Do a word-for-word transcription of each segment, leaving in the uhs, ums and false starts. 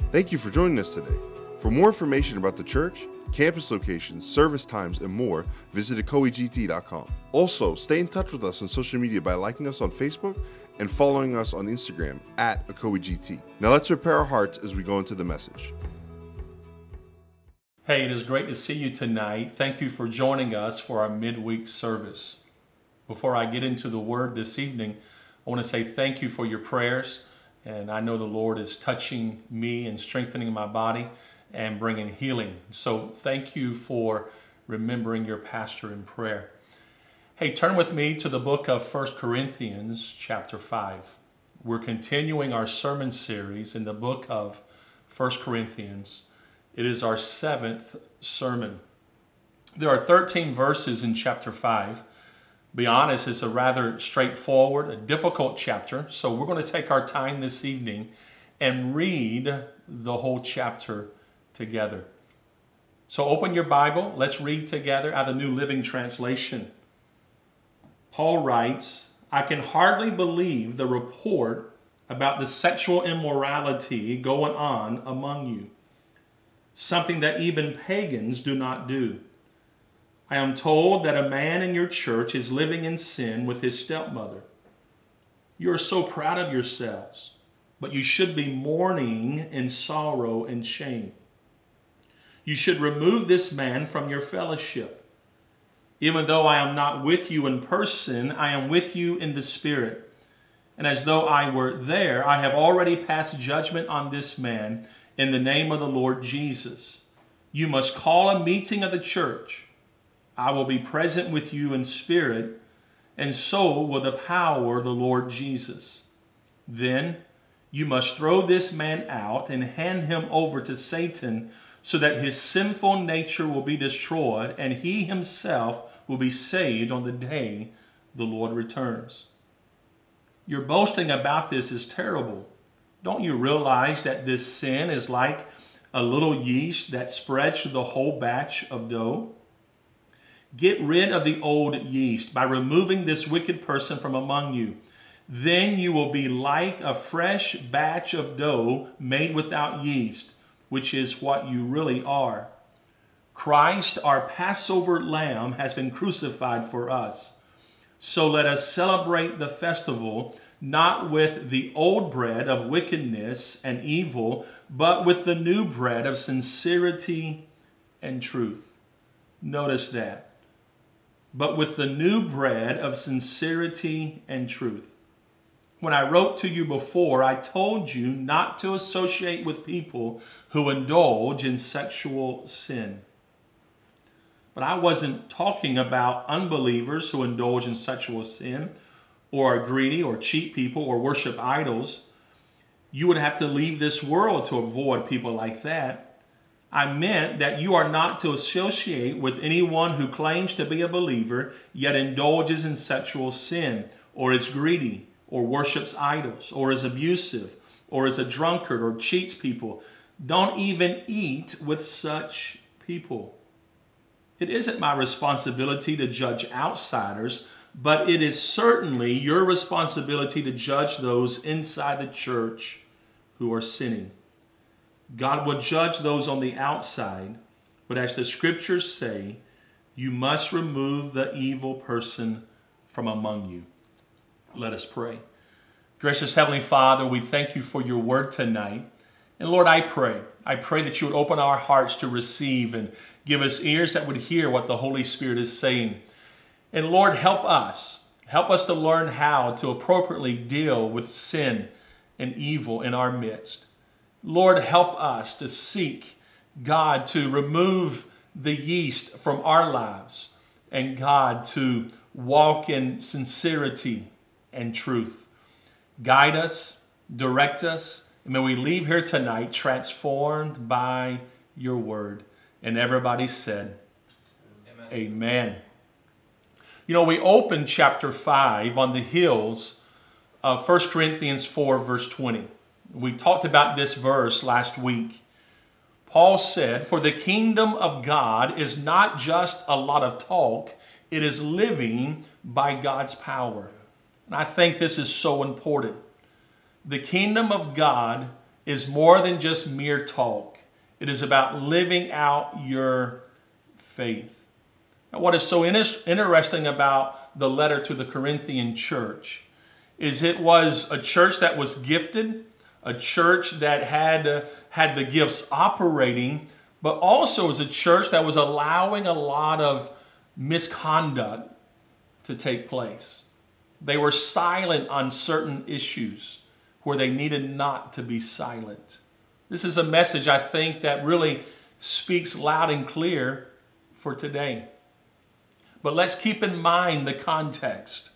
Thank you for joining us today. For more information about the church, campus locations, service times, and more, visit ecoe g t dot com. Also, stay in touch with us on social media by liking us on Facebook and following us on Instagram at ecoe g t. Now let's prepare our hearts as we go into the message. Hey, it is great to see you tonight. Thank you for joining us for our midweek service. Before I get into the word this evening, I want to say thank you for your prayers. And I know the Lord is touching me and strengthening my body and bringing healing. So thank you for remembering your pastor in prayer. Hey, turn with me to the book of First Corinthians chapter five. We're continuing our sermon series in the book of First Corinthians. It is our seventh sermon. There are thirteen verses in chapter five. Be honest, it's a rather straightforward, a difficult chapter. So we're going to take our time this evening and read the whole chapter together. So open your Bible. Let's read together out of the New Living Translation. Paul writes, I can hardly believe the report about the sexual immorality going on among you, something that even pagans do not do. I am told that a man in your church is living in sin with his stepmother. You are so proud of yourselves, but you should be mourning in sorrow and shame. You should remove this man from your fellowship. Even though I am not with you in person, I am with you in the spirit. And as though I were there, I have already passed judgment on this man in the name of the Lord Jesus. You must call a meeting of the church. I will be present with you in spirit, and so will the power of the Lord Jesus. Then you must throw this man out and hand him over to Satan so that his sinful nature will be destroyed and he himself will be saved on the day the Lord returns. Your boasting about this is terrible. Don't you realize that this sin is like a little yeast that spreads through the whole batch of dough? Get rid of the old yeast by removing this wicked person from among you. Then you will be like a fresh batch of dough made without yeast, which is what you really are. Christ, our Passover lamb, has been crucified for us. So let us celebrate the festival not with the old bread of wickedness and evil, but with the new bread of sincerity and truth. Notice that. But with the new bread of sincerity and truth. When I wrote to you before, I told you not to associate with people who indulge in sexual sin. But I wasn't talking about unbelievers who indulge in sexual sin, or are greedy, or cheat people, or worship idols. You would have to leave this world to avoid people like that. I meant that you are not to associate with anyone who claims to be a believer, yet indulges in sexual sin, or is greedy, or worships idols, or is abusive, or is a drunkard, or cheats people. Don't even eat with such people. It isn't my responsibility to judge outsiders, but it is certainly your responsibility to judge those inside the church who are sinning. God will judge those on the outside, but as the scriptures say, you must remove the evil person from among you. Let us pray. Gracious Heavenly Father, we thank you for your word tonight. And Lord, I pray, I pray that you would open our hearts to receive and give us ears that would hear what the Holy Spirit is saying. And Lord, help us. Help us to learn how to appropriately deal with sin and evil in our midst. Lord, help us to seek, God, to remove the yeast from our lives, and God, to walk in sincerity and truth. Guide us, direct us, and may we leave here tonight transformed by your word. And everybody said, Amen. Amen. You know, we opened chapter five on the heels of First Corinthians four, verse twenty. We talked about this verse last week. Paul said, for the kingdom of God is not just a lot of talk, it is living by God's power. And I think this is so important. The kingdom of God is more than just mere talk. It is about living out your faith. Now, what is so in- interesting about the letter to the Corinthian church is it was a church that was gifted, a church that had, uh, had the gifts operating, but also was a church that was allowing a lot of misconduct to take place. They were silent on certain issues where they needed not to be silent. This is a message, I think, that really speaks loud and clear for today. But let's keep in mind the context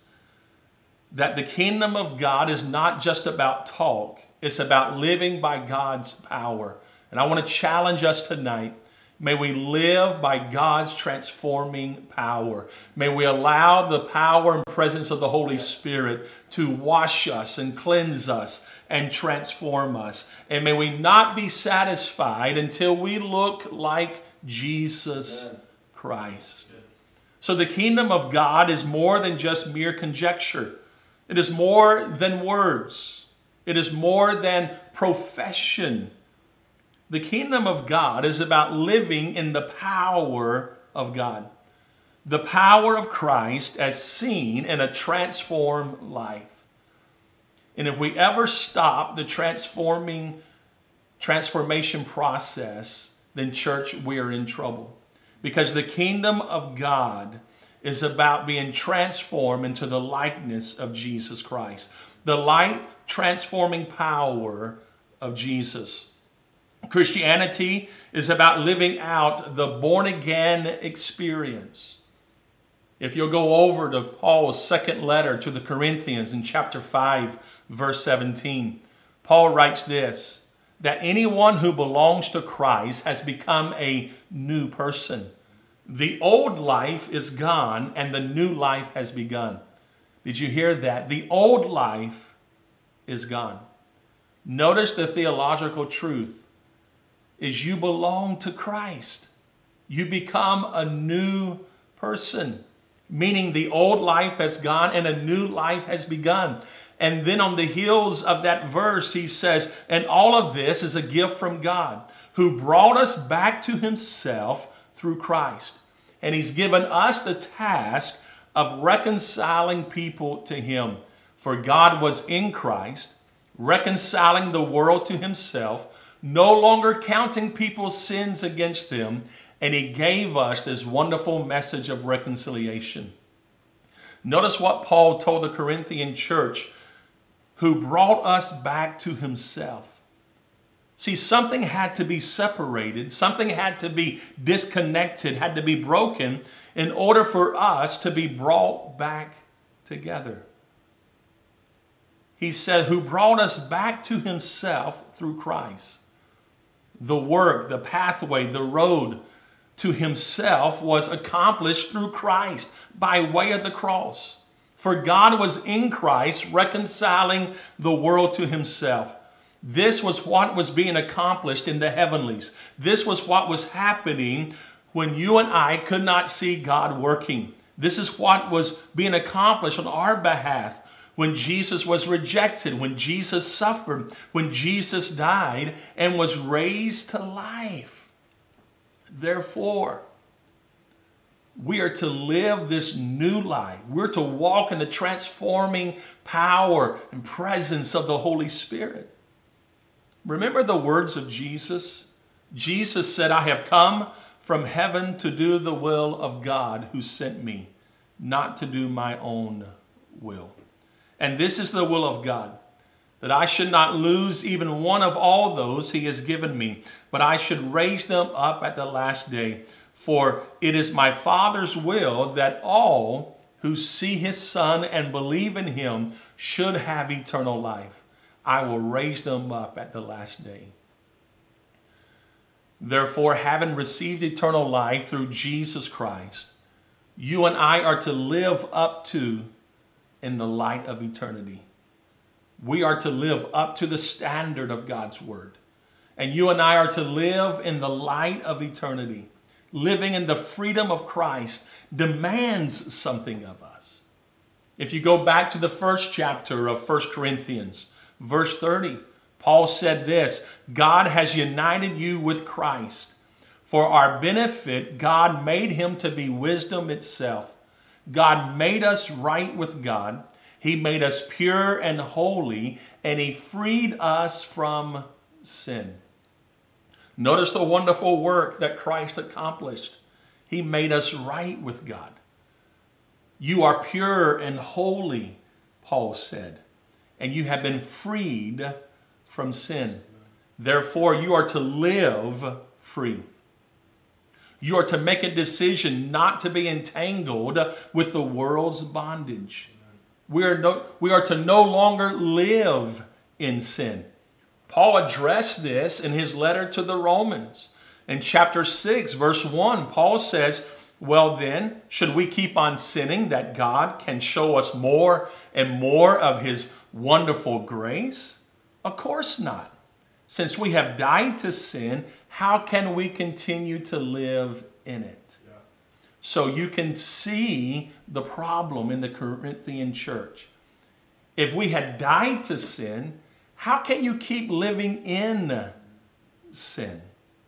that the kingdom of God is not just about talk. It's about living by God's power. And I want to challenge us tonight. May we live by God's transforming power. May we allow the power and presence of the Holy Spirit to wash us and cleanse us and transform us. And may we not be satisfied until we look like Jesus Christ. So the kingdom of God is more than just mere conjecture. It is more than words. It is more than profession. The kingdom of God is about living in the power of God. The power of Christ as seen in a transformed life. And if we ever stop the transforming transformation process, then church, we are in trouble. Because the kingdom of God is about being transformed into the likeness of Jesus Christ. The life transforming power of Jesus. Christianity is about living out the born-again experience. If you'll go over to Paul's second letter to the Corinthians in chapter five, verse seventeen, Paul writes this, that anyone who belongs to Christ has become a new person. The old life is gone and the new life has begun. Did you hear that? The old life is gone. Notice the theological truth is you belong to Christ. You become a new person, meaning the old life has gone and a new life has begun. And then on the heels of that verse, he says, and all of this is a gift from God, who brought us back to himself through Christ. And he's given us the task of reconciling people to him. For God was in Christ, reconciling the world to himself, no longer counting people's sins against them, and he gave us this wonderful message of reconciliation. Notice what Paul told the Corinthian church, who brought us back to himself. See, something had to be separated, something had to be disconnected, had to be broken in order for us to be brought back together. He said, who brought us back to himself through Christ. The work, the pathway, the road to himself was accomplished through Christ by way of the cross. For God was in Christ reconciling the world to himself. This was what was being accomplished in the heavenlies. This was what was happening when you and I could not see God working. This is what was being accomplished on our behalf. When Jesus was rejected, when Jesus suffered, when Jesus died and was raised to life. Therefore, we are to live this new life. We're to walk in the transforming power and presence of the Holy Spirit. Remember the words of Jesus? Jesus said, I have come from heaven to do the will of God who sent me, not to do my own will. And this is the will of God, that I should not lose even one of all those he has given me, but I should raise them up at the last day. For it is my Father's will that all who see his Son and believe in him should have eternal life. I will raise them up at the last day. Therefore, having received eternal life through Jesus Christ, you and I are to live up to in the light of eternity. We are to live up to the standard of God's word. And you and I are to live in the light of eternity. Living in the freedom of Christ demands something of us. If you go back to the first chapter of First Corinthians, verse thirty, Paul said this, God has united you with Christ. For our benefit, God made him to be wisdom itself. God made us right with God. He made us pure and holy, and he freed us from sin. Notice the wonderful work that Christ accomplished. He made us right with God. You are pure and holy, Paul said, and you have been freed from sin. Therefore, you are to live free. You are to make a decision not to be entangled with the world's bondage. We are, no, we are to no longer live in sin. Paul addressed this in his letter to the Romans. In chapter six, verse one, Paul says, well then, should we keep on sinning that God can show us more and more of his wonderful grace? Of course not. Since we have died to sin, how can we continue to live in it? Yeah. So you can see the problem in the Corinthian church. If we had died to sin, how can you keep living in sin?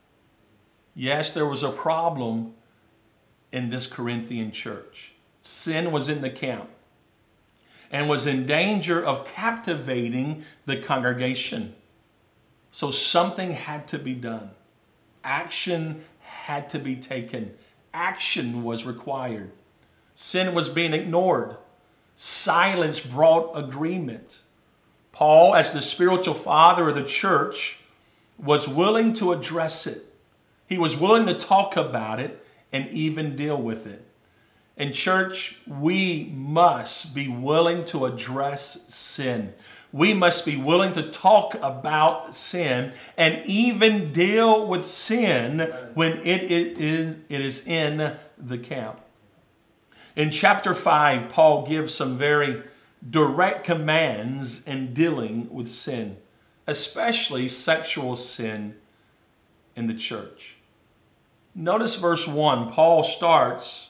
Yes, there was a problem in this Corinthian church. Sin was in the camp and was in danger of captivating the congregation. So something had to be done. Action had to be taken. Action was required. Sin was being ignored. Silence brought agreement. Paul, as the spiritual father of the church, was willing to address it. He was willing to talk about it and even deal with it. In church, we must be willing to address sin. We must be willing to talk about sin and even deal with sin when it is, it is in the camp. In chapter five, Paul gives some very direct commands in dealing with sin, especially sexual sin in the church. Notice verse one. Paul starts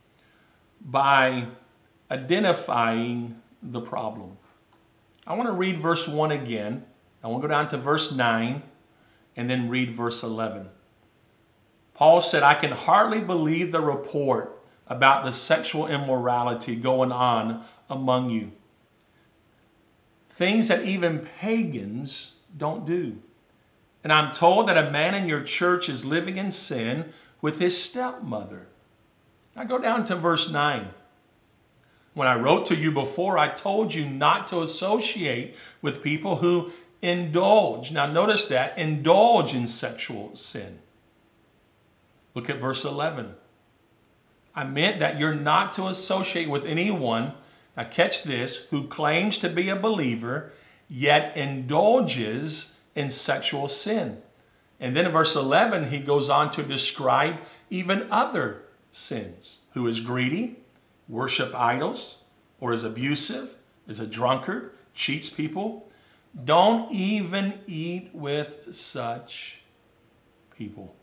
by identifying the problem. I want to read verse one again. I want to go down to verse nine and then read verse eleven. Paul said, I can hardly believe the report about the sexual immorality going on among you. Things that even pagans don't do. And I'm told that a man in your church is living in sin with his stepmother. Now go down to verse nine. When I wrote to you before, I told you not to associate with people who indulge. Now notice that, indulge in sexual sin. Look at verse eleven. I meant that you're not to associate with anyone, now catch this, who claims to be a believer, yet indulges in sexual sin. And then in verse eleven, he goes on to describe even other sins. Who is greedy, worship idols, or is abusive, is a drunkard, cheats people. Don't even eat with such people.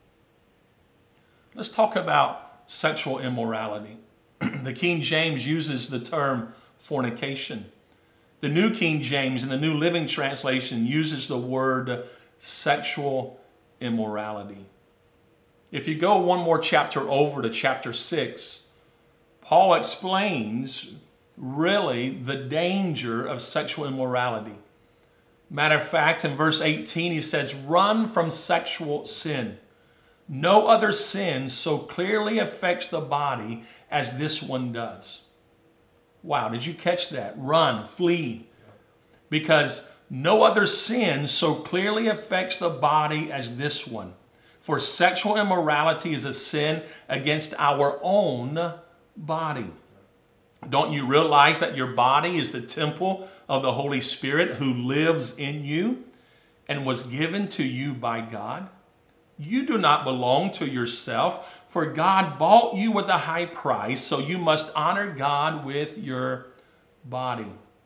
Let's talk about sexual immorality. The King James uses the term fornication. The New King James and the New Living Translation uses the word sexual immorality. If you go one more chapter over to chapter six, Paul explains really the danger of sexual immorality. Matter of fact, in verse eighteen, he says, run from sexual sin. No other sin so clearly affects the body as this one does. Wow, did you catch that? Run, flee. Because no other sin so clearly affects the body as this one. For sexual immorality is a sin against our own body. Don't you realize that your body is the temple of the Holy Spirit who lives in you and was given to you by God? You do not belong to yourself, for God bought you with a high price, so you must honor God with your body.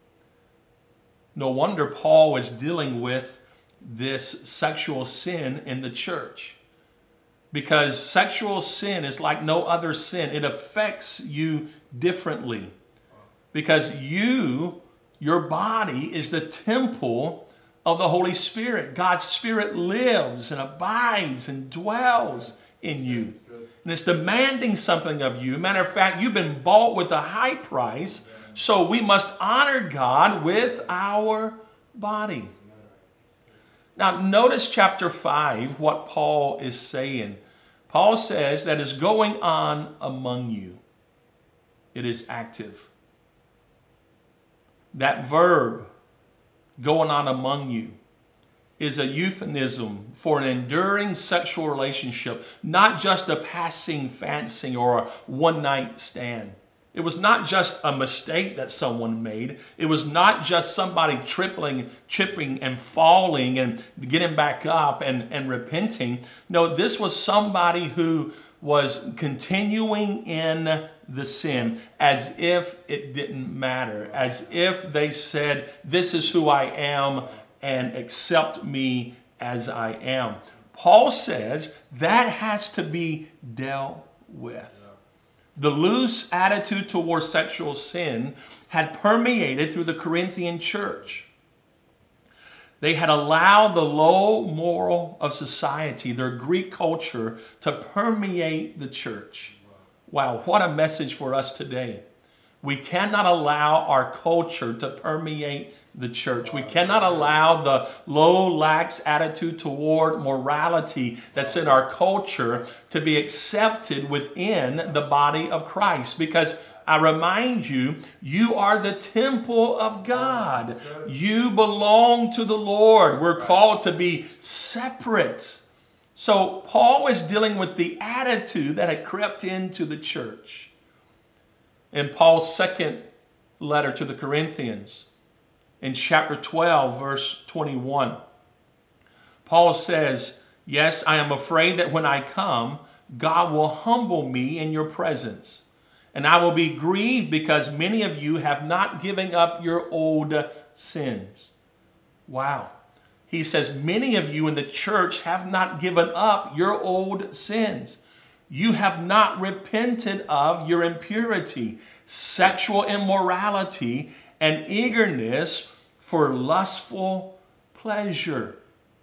No wonder Paul was dealing with this sexual sin in the church. Because sexual sin is like no other sin. It affects you differently. Because you, your body, is the temple of the Holy Spirit. God's Spirit lives and abides and dwells in you. And it's demanding something of you. Matter of fact, you've been bought with a high price, so we must honor God with our body. Now, notice chapter five, what Paul is saying. Paul says that is going on among you. It is active. That verb, going on among you, is a euphemism for an enduring sexual relationship, not just a passing fancy or a one-night stand. It was not just a mistake that someone made. It was not just somebody tripping, tripping and falling and getting back up and, and repenting. No, this was somebody who was continuing in the sin as if it didn't matter, as if they said, this is who I am and accept me as I am. Paul says that has to be dealt with. The loose attitude towards sexual sin had permeated through the Corinthian church. They had allowed the low moral of society, their Greek culture, to permeate the church. Wow, what a message for us today. We cannot allow our culture to permeate the church. We cannot allow the low, lax attitude toward morality that's in our culture to be accepted within the body of Christ. Because I remind you, you are the temple of God. You belong to the Lord. We're called to be separate. So Paul is dealing with the attitude that had crept into the church. In Paul's second letter to the Corinthians, in chapter twelve, verse twenty-one, Paul says, yes, I am afraid that when I come, God will humble me in your presence. And I will be grieved because many of you have not given up your old sins. Wow. He says, many of you in the church have not given up your old sins. You have not repented of your impurity, sexual immorality, and eagerness for lustful pleasure.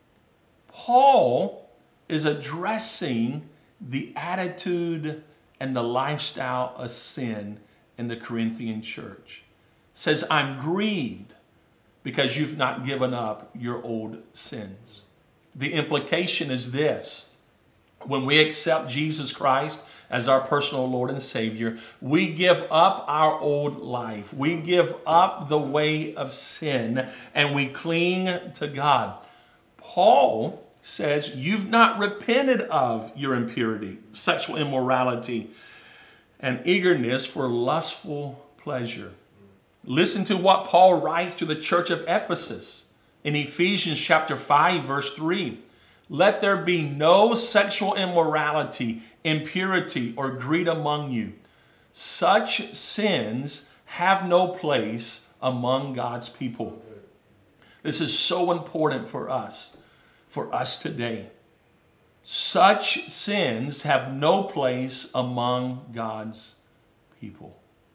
Paul is addressing the attitude and the lifestyle of sin in the Corinthian church. Says, I'm grieved because you've not given up your old sins. The implication is this: when we accept Jesus Christ as our personal Lord and Savior, we give up our old life. We give up the way of sin and we cling to God. Paul says you've not repented of your impurity, sexual immorality, and eagerness for lustful pleasure. Listen to what Paul writes to the church of Ephesus in Ephesians chapter five, verse three. Let there be no sexual immorality, impurity, or greed among you. Such sins have no place among God's people. This is so important for us, for us today. Such sins have no place among God's people.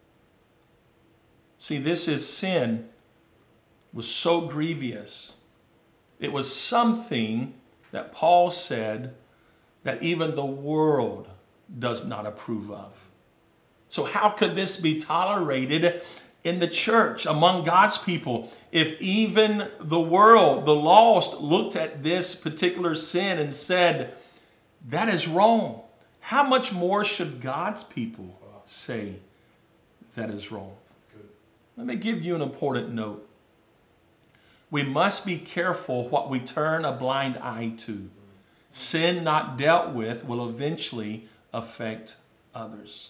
See, this is sin was so grievous. It was something that Paul said that even the world does not approve of. So how could this be tolerated in the church among God's people if even the world, the lost, looked at this particular sin and said, that is wrong? How much more should God's people say that is wrong? Let me give you an important note. We must be careful what we turn a blind eye to. Sin not dealt with will eventually affect others.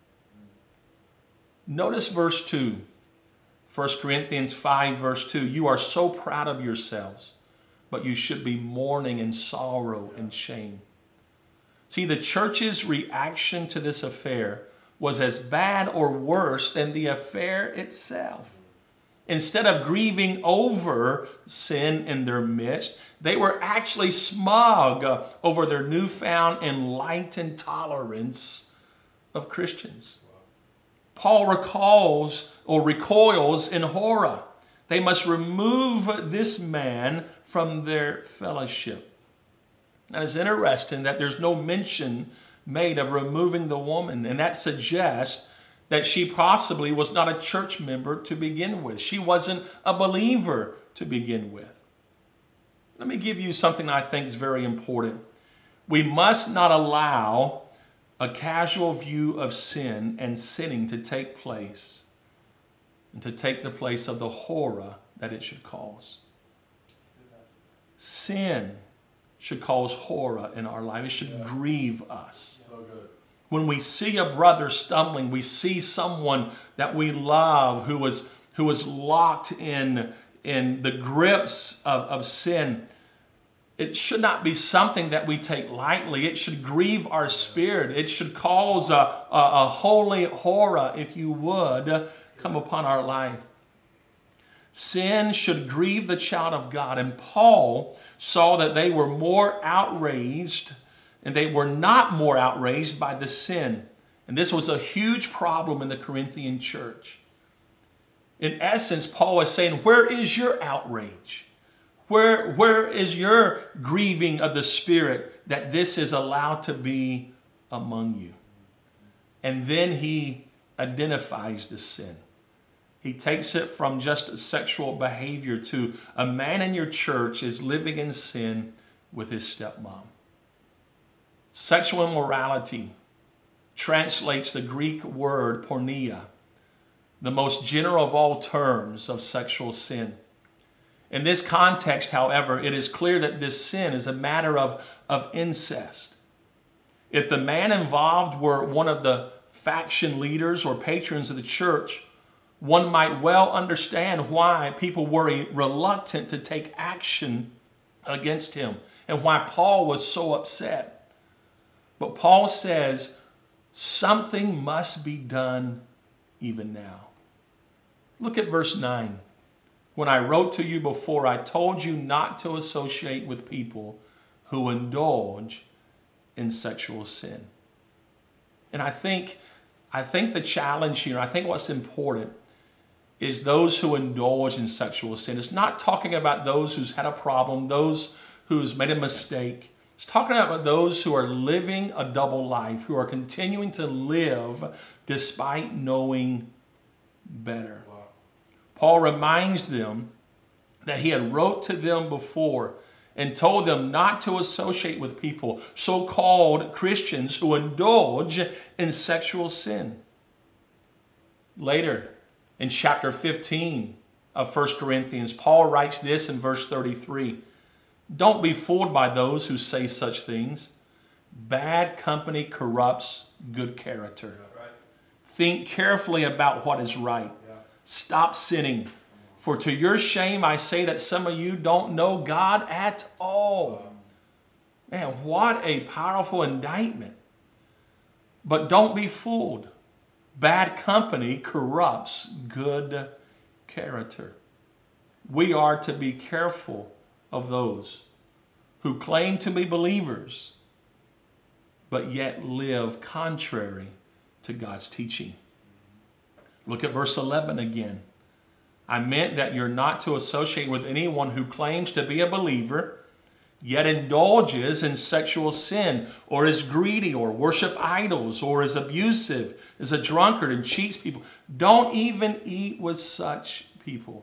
Notice verse two. First Corinthians five, verse two. You are so proud of yourselves, but you should be mourning in sorrow and shame. See, the church's reaction to this affair was as bad or worse than the affair itself. Instead of grieving over sin in their midst, they were actually smug over their newfound enlightened tolerance of Christians. Paul recalls or recoils in horror. They must remove this man from their fellowship. And it's interesting that there's no mention made of removing the woman, and that suggests that she possibly was not a church member to begin with. She wasn't a believer to begin with. Let me give you something I think is very important. We must not allow a casual view of sin and sinning to take place and to take the place of the horror that it should cause. Sin should cause horror in our life. It should yeah. grieve us. So good. When we see a brother stumbling, we see someone that we love who was, who was locked in, in the grips of, of sin, it should not be something that we take lightly. It should grieve our spirit. It should cause a, a, a holy horror, if you would, come upon our life. Sin should grieve the child of God. And Paul saw that they were more outraged, and they were not more outraged by the sin. And this was a huge problem in the Corinthian church. In essence, Paul is saying, where is your outrage? Where, where is your grieving of the Spirit that this is allowed to be among you? And then he identifies the sin. He takes it from just a sexual behavior to a man in your church is living in sin with his stepmom. Sexual immorality translates the Greek word porneia, the most general of all terms of sexual sin. In this context, however, it is clear that this sin is a matter of, of incest. If the man involved were one of the faction leaders or patrons of the church, one might well understand why people were reluctant to take action against him and why Paul was so upset. But Paul says something must be done even now. Look at verse nine. When I wrote to you before, I told you not to associate with people who indulge in sexual sin. And I think, I think the challenge here, I think what's important is those who indulge in sexual sin. It's not talking about those who's had a problem, those who's made a mistake. It's talking about those who are living a double life, who are continuing to live despite knowing better. Wow. Paul reminds them that he had wrote to them before and told them not to associate with people, so-called Christians, who indulge in sexual sin. Later, in chapter fifteen of First Corinthians, Paul writes this in verse thirty-three. Don't be fooled by those who say such things. Bad company corrupts good character. Yeah, right. Think carefully about what is right. Yeah. Stop sinning. For to your shame, I say that some of you don't know God at all. Man, what a powerful indictment. But don't be fooled. Bad company corrupts good character. We are to be careful of those who claim to be believers, but yet live contrary to God's teaching. Look at verse eleven again. I meant that you're not to associate with anyone who claims to be a believer, yet indulges in sexual sin, or is greedy, or worship idols, or is abusive, is a drunkard, and cheats people. Don't even eat with such people.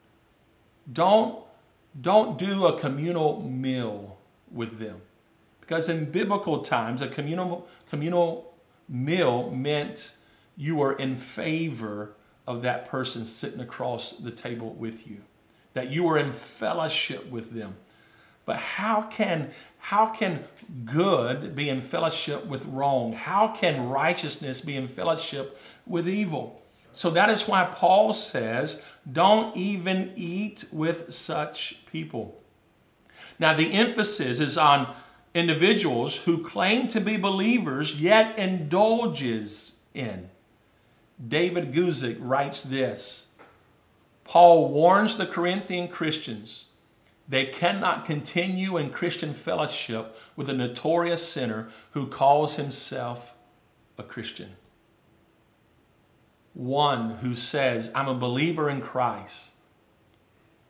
Don't, don't do a communal meal with them. Because in biblical times, a communal, communal meal meant you were in favor of that person sitting across the table with you, that you were in fellowship with them. But how can, how can good be in fellowship with wrong? How can righteousness be in fellowship with evil? So that is why Paul says, don't even eat with such people. Now the emphasis is on individuals who claim to be believers, yet indulges in. David Guzik writes this. Paul warns the Corinthian Christians they cannot continue in Christian fellowship with a notorious sinner who calls himself a Christian. One who says, I'm a believer in Christ,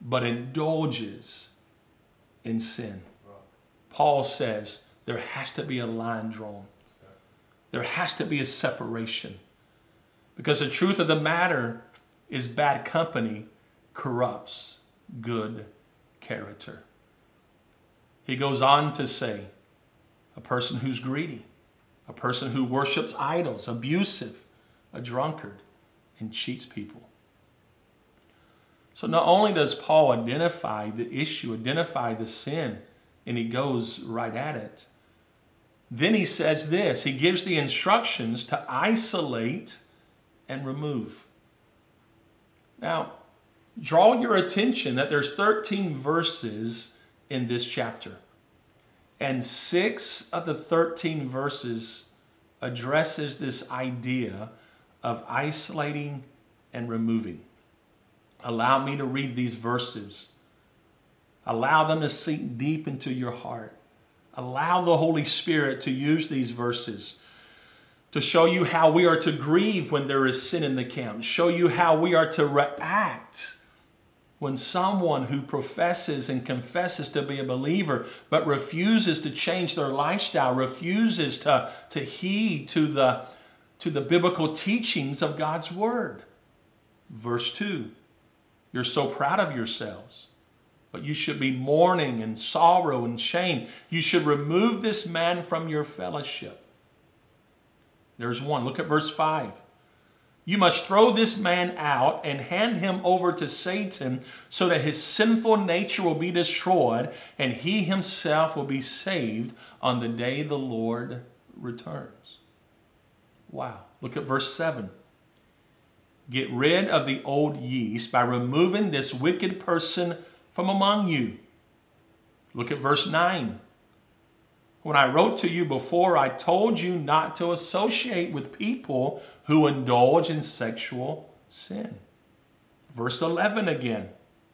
but indulges in sin. Paul says there has to be a line drawn. There has to be a separation. Because the truth of the matter is bad company corrupts good character. He goes on to say, a person who's greedy, a person who worships idols, abusive, a drunkard, and cheats people. So not only does Paul identify the issue, identify the sin, and he goes right at it, then he says this, he gives the instructions to isolate and remove. Now, draw your attention that there's thirteen verses in this chapter. And six of the thirteen verses addresses this idea of isolating and removing. Allow me to read these verses. Allow them to sink deep into your heart. Allow the Holy Spirit to use these verses to show you how we are to grieve when there is sin in the camp. Show you how we are to react when someone who professes and confesses to be a believer but refuses to change their lifestyle, refuses to, to heed to the, to the biblical teachings of God's Word. Verse two, you're so proud of yourselves, but you should be mourning and sorrow and shame. You should remove this man from your fellowship. There's one. Look at verse five. You must throw this man out and hand him over to Satan so that his sinful nature will be destroyed and he himself will be saved on the day the Lord returns. Wow. Look at verse seven. Get rid of the old yeast by removing this wicked person from among you. Look at verse nine. When I wrote to you before, I told you not to associate with people who indulge in sexual sin. Verse eleven again.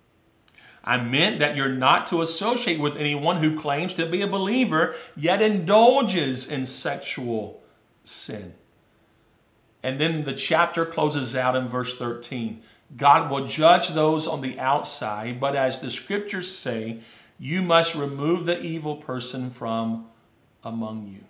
I meant that you're not to associate with anyone who claims to be a believer, yet indulges in sexual sin. And then the chapter closes out in verse thirteen. God will judge those on the outside, but as the scriptures say, you must remove the evil person from among you.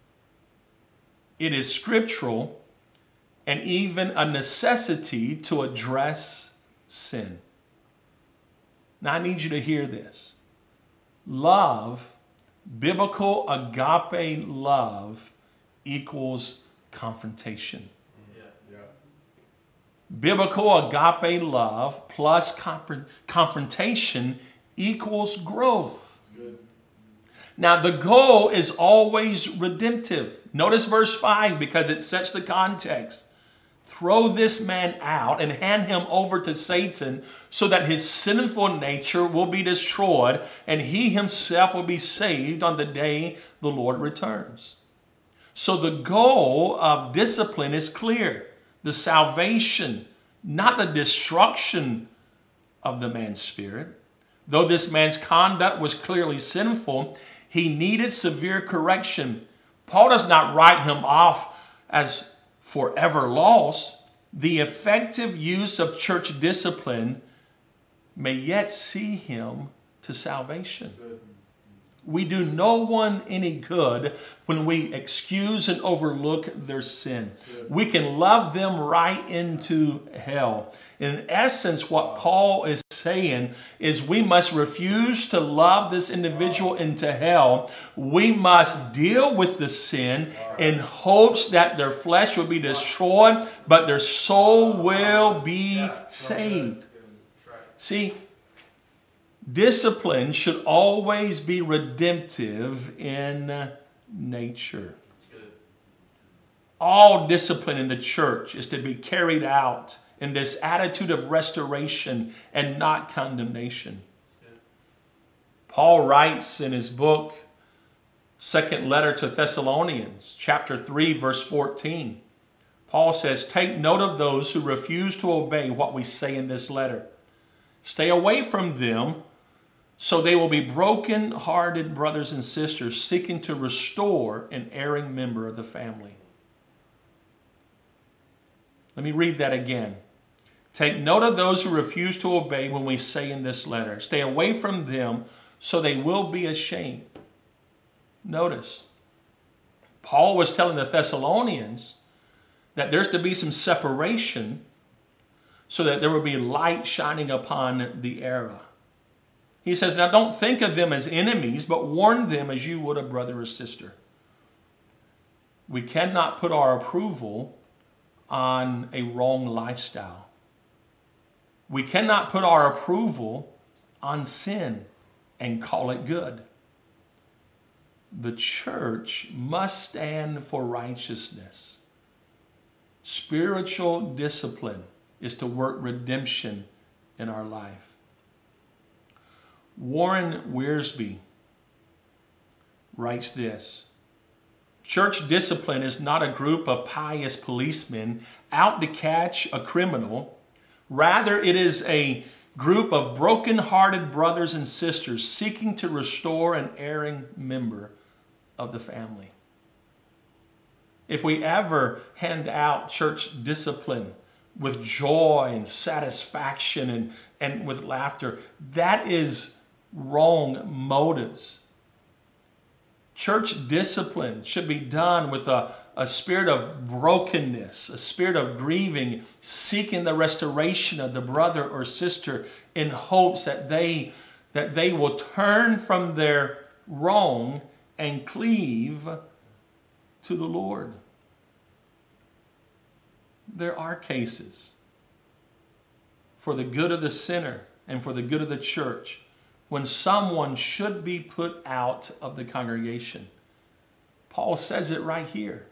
It is scriptural and even a necessity to address sin. Now I need you to hear this. Love, biblical agape love, equals confrontation. Yeah. Yeah. Biblical agape love plus comp- confrontation equals growth. Good. Now the goal is always redemptive. Notice verse five because it sets the context. Throw this man out and hand him over to Satan so that his sinful nature will be destroyed and he himself will be saved on the day the Lord returns. So the goal of discipline is clear. The salvation, not the destruction of the man's spirit. Though this man's conduct was clearly sinful, he needed severe correction. Paul does not write him off as forever lost. The effective use of church discipline may yet see him to salvation. Good. We do no one any good when we excuse and overlook their sin. Good. We can love them right into hell. In essence, what Paul is saying is we must refuse to love this individual into hell. We must deal with the sin in hopes that their flesh will be destroyed, but their soul will be saved. See, discipline should always be redemptive in nature. All discipline in the church is to be carried out in this attitude of restoration and not condemnation. Paul writes in his book, second letter to Thessalonians, chapter three, verse fourteen. Paul says, take note of those who refuse to obey what we say in this letter. Stay away from them, so they will be broken-hearted brothers and sisters seeking to restore an erring member of the family. Let me read that again. Take note of those who refuse to obey when we say in this letter. Stay away from them so they will be ashamed. Notice, Paul was telling the Thessalonians that there's to be some separation so that there will be light shining upon the error. He says, now don't think of them as enemies, but warn them as you would a brother or sister. We cannot put our approval on a wrong lifestyle. We cannot put our approval on sin and call it good. The church must stand for righteousness. Spiritual discipline is to work redemption in our life. Warren Wiersbe writes this: church discipline is not a group of pious policemen out to catch a criminal. Rather, it is a group of broken-hearted brothers and sisters seeking to restore an erring member of the family. If we ever hand out church discipline with joy and satisfaction and, and with laughter, that is wrong motives. Church discipline should be done with a, a spirit of brokenness, a spirit of grieving, seeking the restoration of the brother or sister in hopes that they, that they will turn from their wrong and cleave to the Lord. There are cases for the good of the sinner and for the good of the church when someone should be put out of the congregation. Paul says it right here.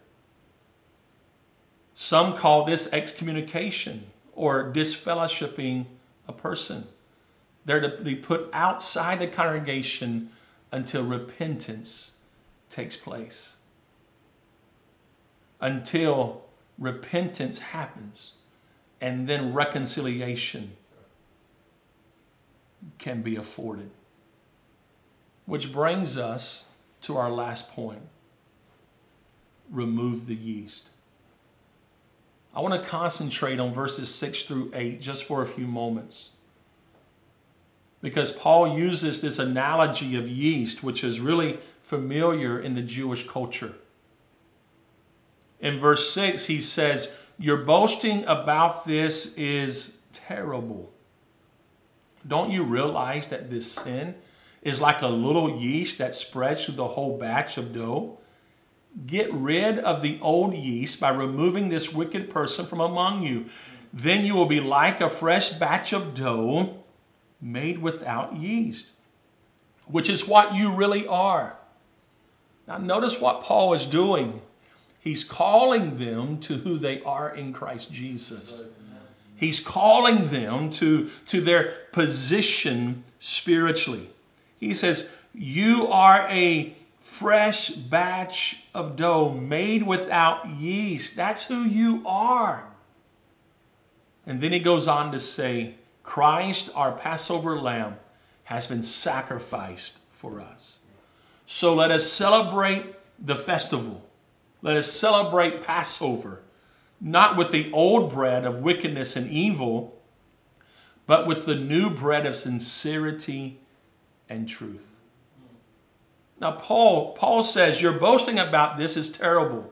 Some call this excommunication or disfellowshipping a person. They're to be put outside the congregation until repentance takes place. Until repentance happens and then reconciliation can be afforded. Which brings us to our last point. Remove the yeast. I want to concentrate on verses six through eight just for a few moments, because Paul uses this analogy of yeast, which is really familiar in the Jewish culture. In verse six, he says, your boasting about this is terrible. Don't you realize that this sin is like a little yeast that spreads through the whole batch of dough? Get rid of the old yeast by removing this wicked person from among you. Then you will be like a fresh batch of dough made without yeast, which is what you really are. Now notice what Paul is doing. He's calling them to who they are in Christ Jesus. He's calling them to, to their position spiritually. He says, you are a fresh batch of dough made without yeast. That's who you are. And then he goes on to say, Christ, our Passover lamb, has been sacrificed for us. So let us celebrate the festival. Let us celebrate Passover, not with the old bread of wickedness and evil, but with the new bread of sincerity and truth. Now, Paul, Paul says, your boasting about this is terrible.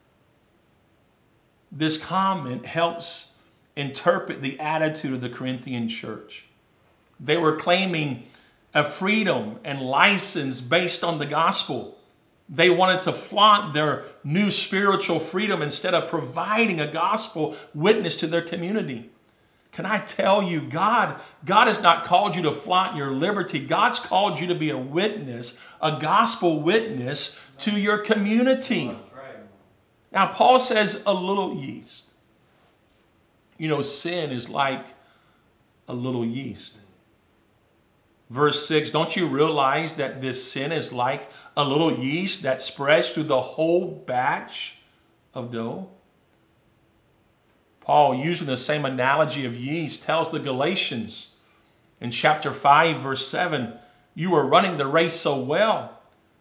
This comment helps interpret the attitude of the Corinthian church. They were claiming a freedom and license based on the gospel. They wanted to flaunt their new spiritual freedom instead of providing a gospel witness to their community. Can I tell you, God, God has not called you to flaunt your liberty. God's called you to be a witness, a gospel witness to your community. Now, Paul says a little yeast. You know, sin is like a little yeast. Verse six, don't you realize that this sin is like a little yeast that spreads through the whole batch of dough? Paul, using the same analogy of yeast, tells the Galatians in chapter five, verse seven, you are running the race so well.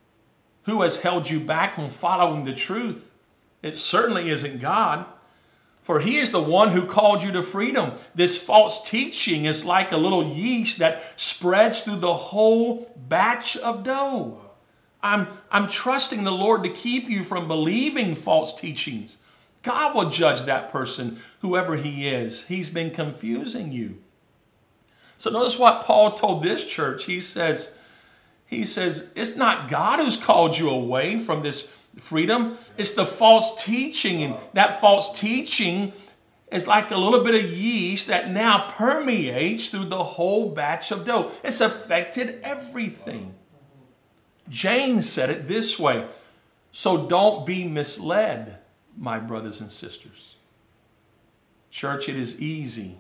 Who has held you back from following the truth? It certainly isn't God. For he is the one who called you to freedom. This false teaching is like a little yeast that spreads through the whole batch of dough. I'm, I'm trusting the Lord to keep you from believing false teachings. God will judge that person, whoever he is. He's been confusing you. So notice what Paul told this church. He says, he says, it's not God who's called you away from this freedom. It's the false teaching. And that false teaching is like a little bit of yeast that now permeates through the whole batch of dough. It's affected everything. James said it this way. So don't be misled, my brothers and sisters. Church, it is easy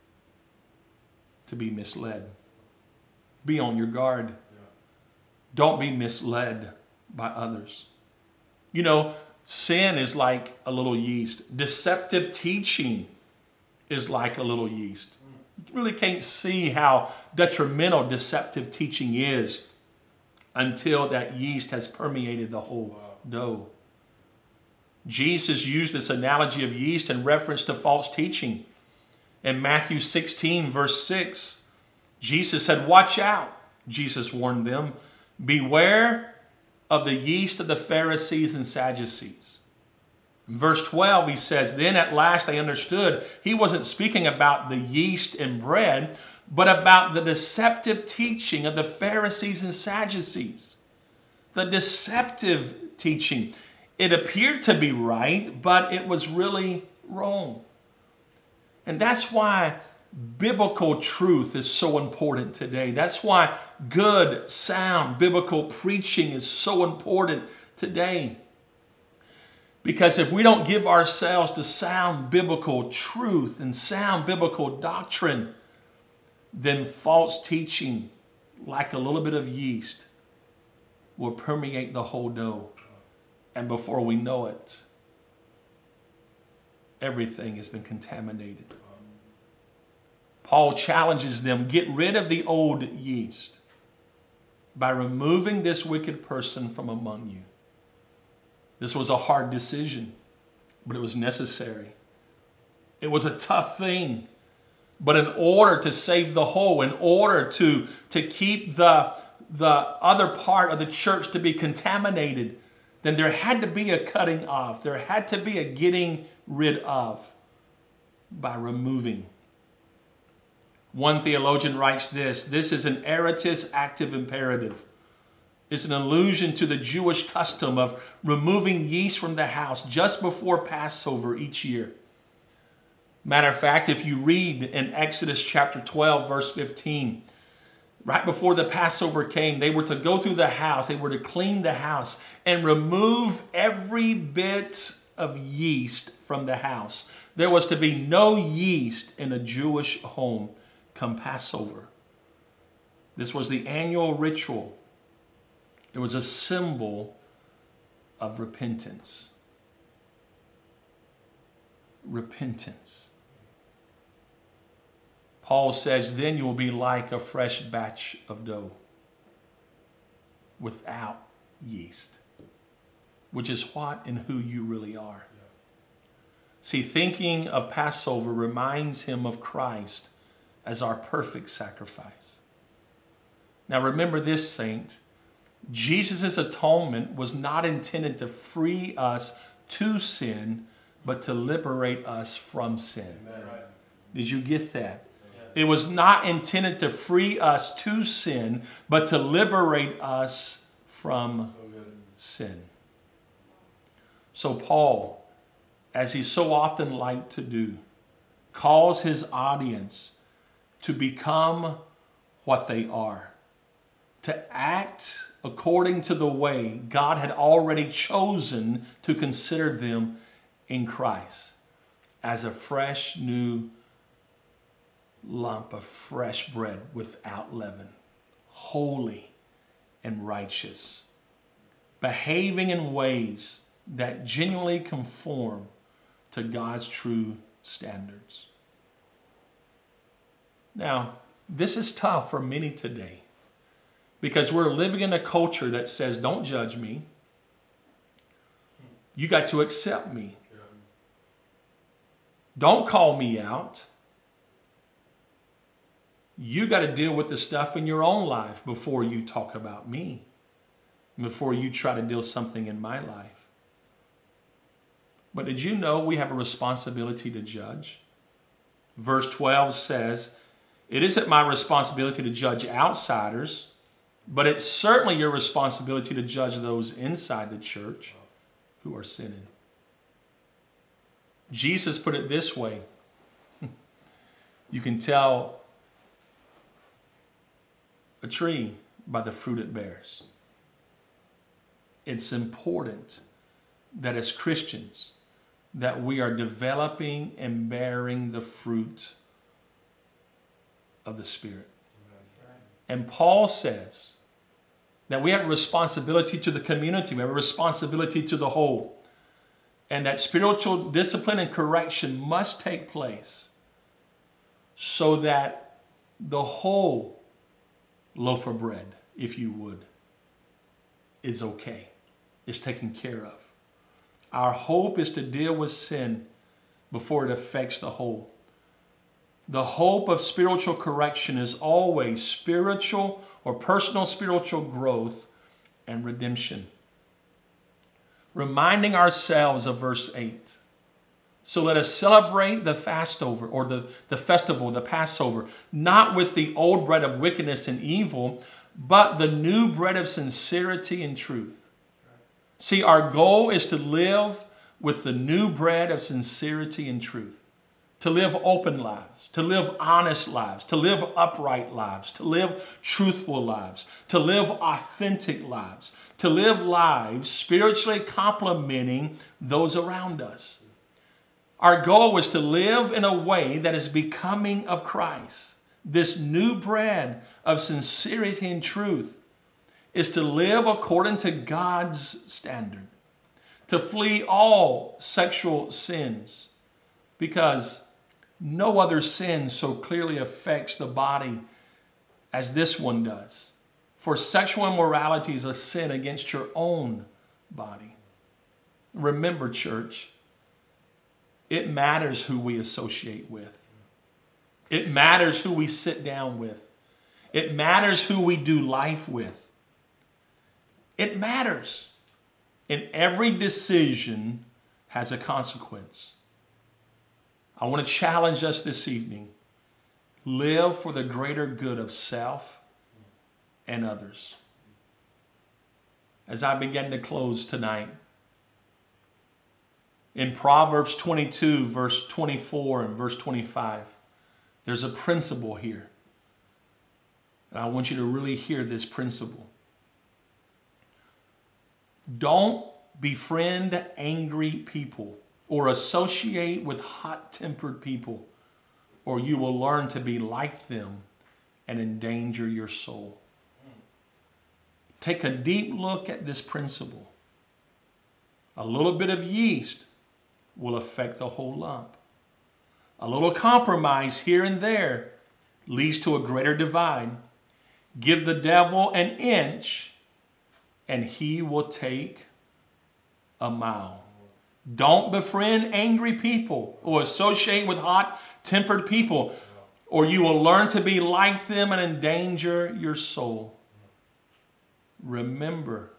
to be misled. Be on your guard. Yeah. Don't be misled by others. You know, sin is like a little yeast. Deceptive teaching is like a little yeast. You really can't see how detrimental deceptive teaching is until that yeast has permeated the whole wow. dough. Jesus used this analogy of yeast in reference to false teaching. In Matthew sixteen, verse six, Jesus said, watch out. Jesus warned them, beware of the yeast of the Pharisees and Sadducees. In verse twelve, he says, then at last they understood he wasn't speaking about the yeast in bread, but about the deceptive teaching of the Pharisees and Sadducees. The deceptive teaching. It appeared to be right, but it was really wrong. And that's why biblical truth is so important today. That's why good, sound, biblical preaching is so important today. Because if we don't give ourselves to sound biblical truth and sound biblical doctrine, then false teaching, like a little bit of yeast, will permeate the whole dough. And before we know it, everything has been contaminated. Paul challenges them, get rid of the old yeast by removing this wicked person from among you. This was a hard decision, but it was necessary. It was a tough thing. But in order to save the whole, in order to, to keep the, the other part of the church to be contaminated, then there had to be a cutting off. There had to be a getting rid of by removing. One theologian writes this, this is an aorist active imperative. It's an allusion to the Jewish custom of removing yeast from the house just before Passover each year. Matter of fact, if you read in Exodus chapter twelve, verse fifteen, right before the Passover came, they were to go through the house, they were to clean the house and remove every bit of yeast from the house. There was to be no yeast in a Jewish home come Passover. This was the annual ritual. It was a symbol of repentance. Repentance. Paul says, then you will be like a fresh batch of dough without yeast, which is what and who you really are. Yeah. See, thinking of Passover reminds him of Christ as our perfect sacrifice. Now remember this, saint, Jesus' atonement was not intended to free us to sin, but to liberate us from sin. Amen. Did you get that? It was not intended to free us to sin, but to liberate us from sin. So Paul, as he so often liked to do, calls his audience to become what they are, to act according to the way God had already chosen to consider them in Christ, as a fresh new lump of fresh bread without leaven, holy and righteous, behaving in ways that genuinely conform to God's true standards. Now, this is tough for many today because we're living in a culture that says, don't judge me. You got to accept me. Don't call me out. You got to deal with the stuff in your own life before you talk about me, before you try to deal something in my life. But did you know we have a responsibility to judge? Verse twelve says, it isn't my responsibility to judge outsiders, but it's certainly your responsibility to judge those inside the church who are sinning. Jesus put it this way. You can tell a tree by the fruit it bears. It's important that as Christians, that we are developing and bearing the fruit of the Spirit. And Paul says that we have a responsibility to the community. We have a responsibility to the whole. And that spiritual discipline and correction must take place so that the whole loaf of bread, if you would, is okay, is taken care of. Our hope is to deal with sin before it affects the whole. The hope of spiritual correction is always spiritual or personal spiritual growth and redemption. Reminding ourselves of verse eight. So let us celebrate the Fastover or the, the festival, the Passover, not with the old bread of wickedness and evil, but the new bread of sincerity and truth. See, our goal is to live with the new bread of sincerity and truth, to live open lives, to live honest lives, to live upright lives, to live truthful lives, to live authentic lives, to live lives spiritually complementing those around us. Our goal is to live in a way that is becoming of Christ. This new bread of sincerity and truth is to live according to God's standard, to flee all sexual sins, because no other sin so clearly affects the body as this one does. For sexual immorality is a sin against your own body. Remember, church, it matters who we associate with. It matters who we sit down with. It matters who we do life with. It matters. And every decision has a consequence. I want to challenge us this evening. Live for the greater good of self and others. As I begin to close tonight, in Proverbs twenty-two, verse twenty-four and verse twenty-five, there's a principle here. And I want you to really hear this principle. Don't befriend angry people or associate with hot-tempered people, or you will learn to be like them and endanger your soul. Take a deep look at this principle. A little bit of yeast will affect the whole lump. A little compromise here and there leads to a greater divide. Give the devil an inch and he will take a mile. Don't befriend angry people or associate with hot-tempered people, or you will learn to be like them and endanger your soul. Remember,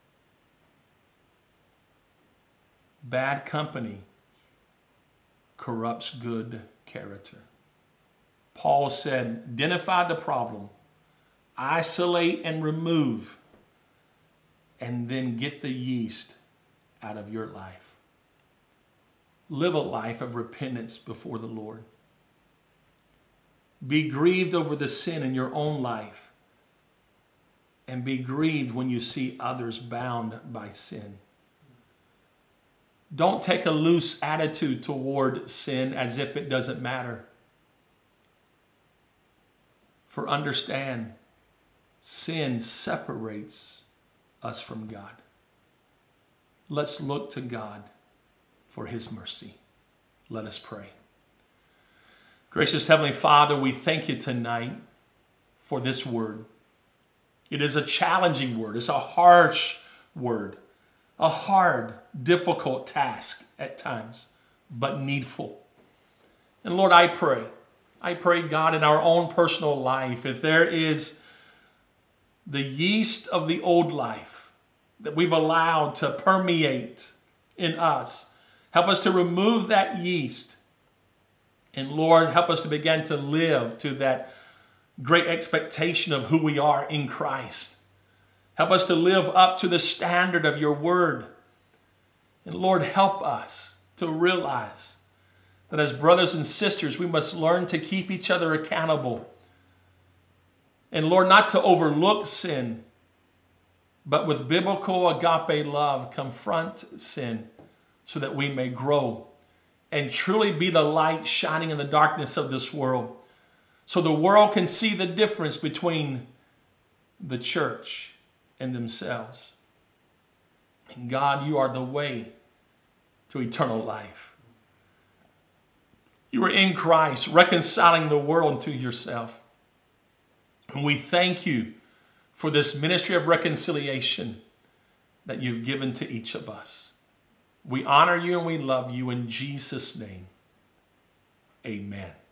bad company corrupts good character. Paul said, identify the problem, isolate and remove, and then get the yeast out of your life. Live a life of repentance before the Lord. Be grieved over the sin in your own life, and be grieved when you see others bound by sin. Don't take a loose attitude toward sin as if it doesn't matter. For understand, sin separates us from God. Let's look to God for his mercy. Let us pray. Gracious Heavenly Father, we thank you tonight for this word. It is a challenging word. It's a harsh word. A hard, difficult task at times, but needful. And Lord, I pray, I pray, God, in our own personal life, if there is the yeast of the old life that we've allowed to permeate in us, help us to remove that yeast. And Lord, help us to begin to live to that great expectation of who we are in Christ. Help us to live up to the standard of your word. And Lord, help us to realize that as brothers and sisters, we must learn to keep each other accountable. And Lord, not to overlook sin, but with biblical agape love, confront sin so that we may grow and truly be the light shining in the darkness of this world. So the world can see the difference between the church and themselves. And God, you are the way to eternal life. You are in Christ, reconciling the world to yourself. And we thank you for this ministry of reconciliation that you've given to each of us. We honor you and we love you in Jesus' name. Amen.